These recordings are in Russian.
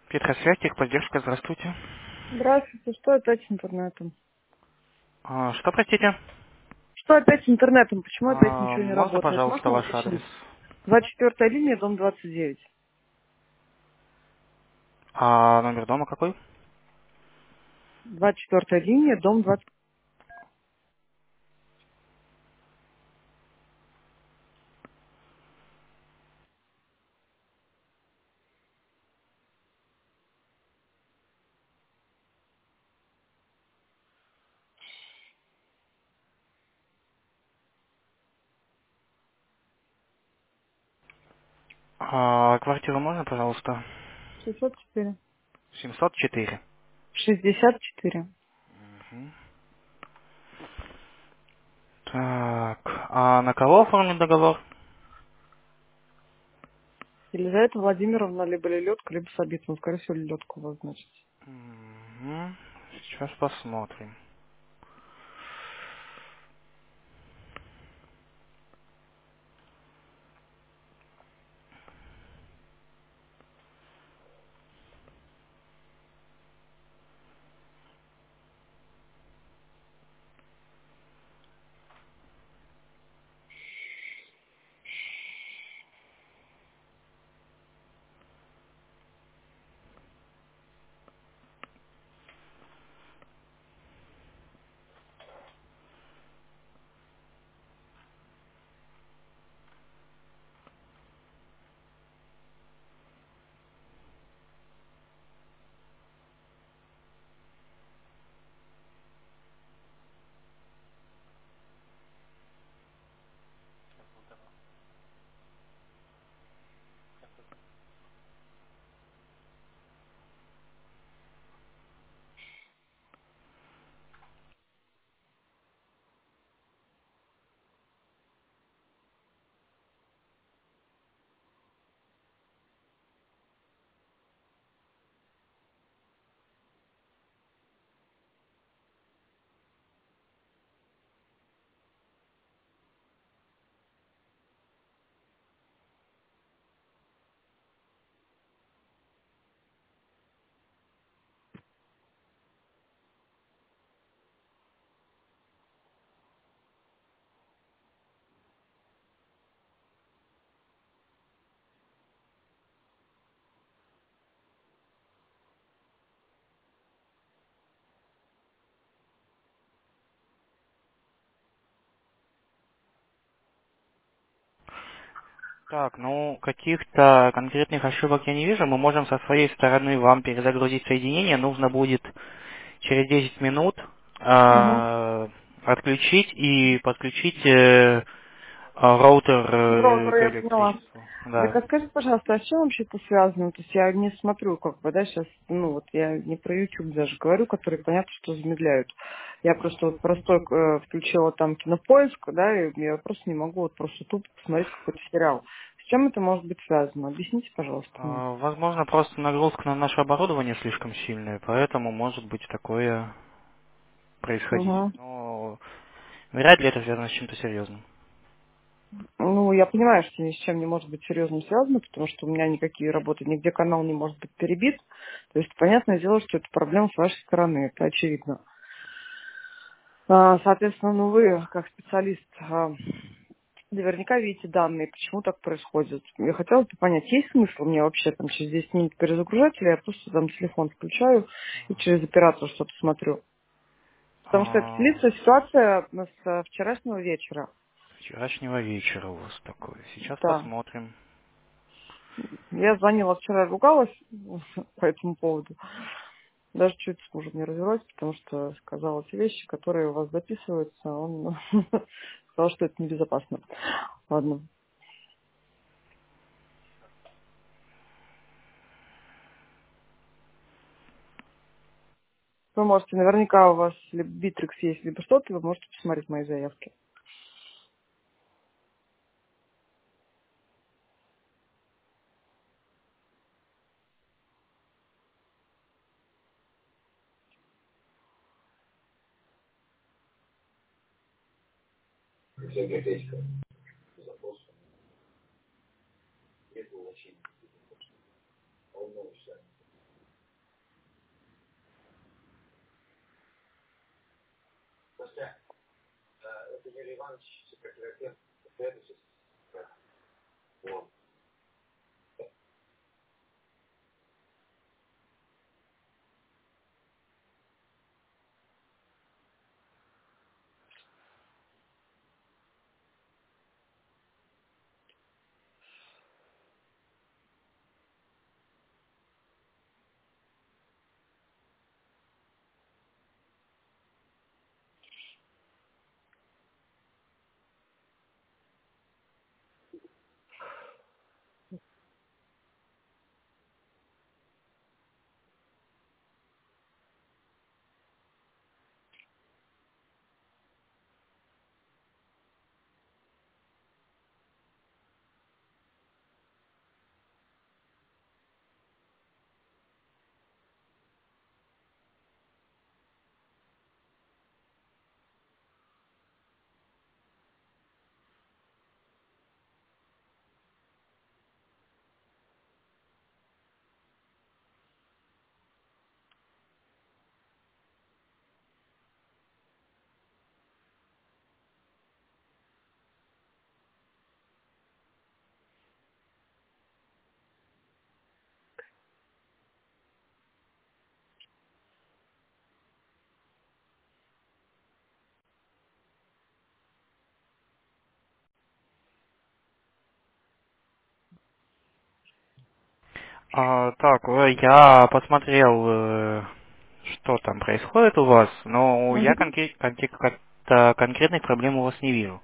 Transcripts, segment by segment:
Петросвязь, техподдержка, здравствуйте. Здравствуйте, что опять с интернетом? Что, простите? Что опять с интернетом? Почему опять ничего не Можно, работает? пожалуйста, Можно ваш адрес? уточнить? 24-я линия, дом 29. А номер дома какой? 24-я линия, дом 20. Квартиру можно, пожалуйста? 604. 704. 64. Мгм. Так, а на кого оформлен договор? Елизавета Владимировна, либо Леледка, либо Сабитова. Скорее всего, Леледка у вас, значит. Мгм. Сейчас посмотрим. Так, ну, каких-то конкретных ошибок я не вижу. Мы можем со своей стороны вам перезагрузить соединение. Нужно будет через 10 минут Угу. отключить и подключить роутер Роутер, к я поняла. электричеству. Так Да. а скажи, пожалуйста, а с чем вообще это связано? То есть я не смотрю, как бы, да, сейчас, ну вот я не про YouTube даже говорю, которые понятно, что замедляют. Я просто вот простой включила там кинопоиск, да, и я просто не могу вот просто тупо посмотреть какой-то сериал. С чем это может быть связано? Объясните, пожалуйста, мне. Возможно, просто нагрузка на наше оборудование слишком сильная, поэтому может быть такое происходить. Угу. Но вряд ли это связано с чем-то серьезным. Ну, я понимаю, что ни с чем не может быть серьезно связано, потому что у меня никакие работы, нигде канал не может быть перебит. То есть, понятное дело, что это проблема с вашей стороны, это очевидно. Соответственно, ну вы, как специалист, наверняка видите данные, почему так происходит. Я хотела бы понять, есть смысл мне вообще там через 10 минут перезагружать, или я просто там телефон включаю и через оператор что-то смотрю. Потому что это А, длится ситуация с вчерашнего вечера. с вчерашнего вечера у вас такое. Сейчас Да. посмотрим. Я звонила вчера, ругалась по этому поводу. Даже чуть с мужем не развелась, потому что сказала те вещи, которые у вас записываются. Он сказал, что это небезопасно. Ладно. Вы можете, наверняка у вас либо Битрикс есть, либо что-то, вы можете посмотреть мои заявки. Так, я посмотрел, что там происходит у вас, но я Мгм. как-то конкретных проблем у вас не вижу.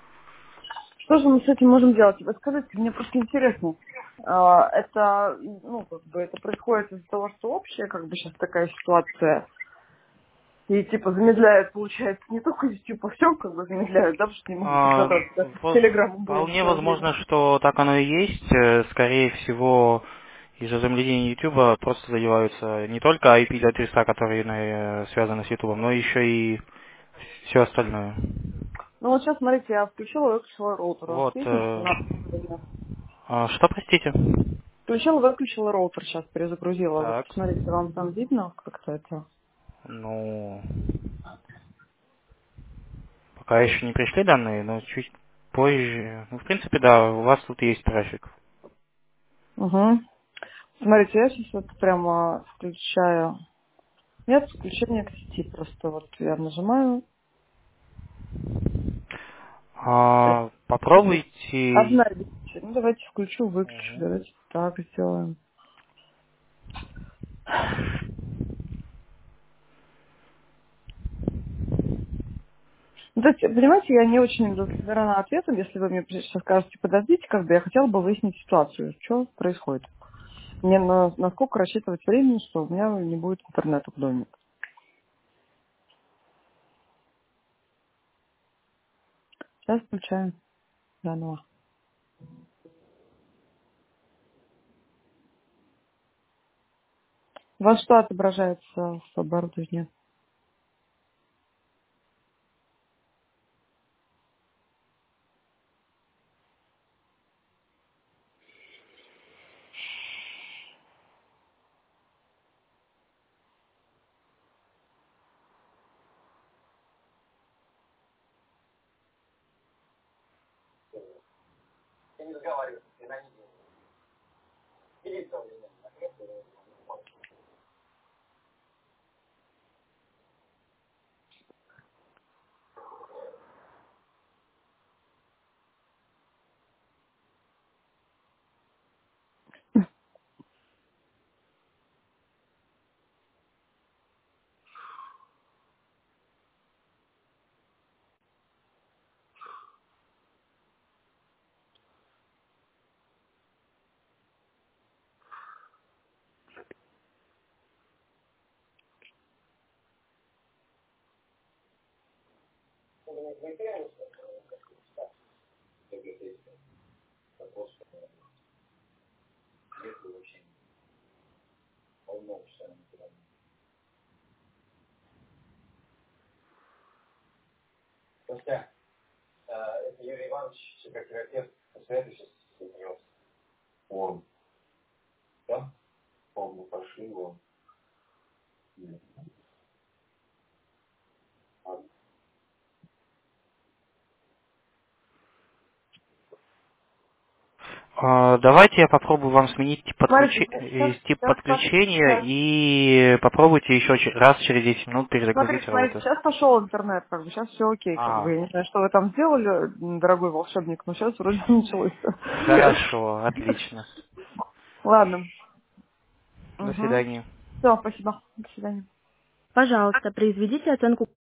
Что же мы с этим можем делать? Вы скажите, мне просто интересно. Это, ну, как бы это происходит из-за того, что общая, как бы сейчас такая ситуация, и типа замедляют, получается, не только YouTube, а все как бы замедляют, да, потому что не могут А, посмотреть, как с Телеграмом было в Вполне свое время. возможно, что так оно и есть. Скорее всего, из-за замедления YouTube просто задеваются не только IP-адреса, которые связаны с YouTube, но еще и все остальное. Ну вот сейчас, смотрите, я включила, выключила роутер. У вас Вот. видно, что надо или нет? Что, простите? Включила, выключила роутер, сейчас перезагрузила. Вот Так. посмотрите, вам там видно как-то это? Ну, пока еще не пришли данные, но чуть позже. Ну, в принципе, да, у вас тут есть трафик. Угу. Смотрите, я сейчас вот прямо включаю. Нет, включение к сети просто вот я нажимаю. Попробуйте. Обновить. Ну, давайте включу, выключу. Мгм. Давайте так сделаем. Ну, то есть, понимаете, я не очень удовлетворена ответом, если вы мне сейчас скажете, подождите, как бы я хотела бы выяснить ситуацию, что происходит. Мне насколько рассчитывать времени, что у меня не будет интернета в доме. Сейчас включаем заново. У вас что отображается в оборудовании? Давайте я попробую вам сменить Смотрите, тип сейчас, подключения и попробуйте еще раз через 10 минут перезагрузить смотрите, роутер. сейчас пошел интернет, как бы, сейчас все окей, как бы. А, Я не знаю, что вы там сделали, дорогой волшебник, но сейчас вроде началось. хорошо, отлично. Ладно. До Угу. свидания. Все, спасибо. До свидания. Пожалуйста, произведите оценку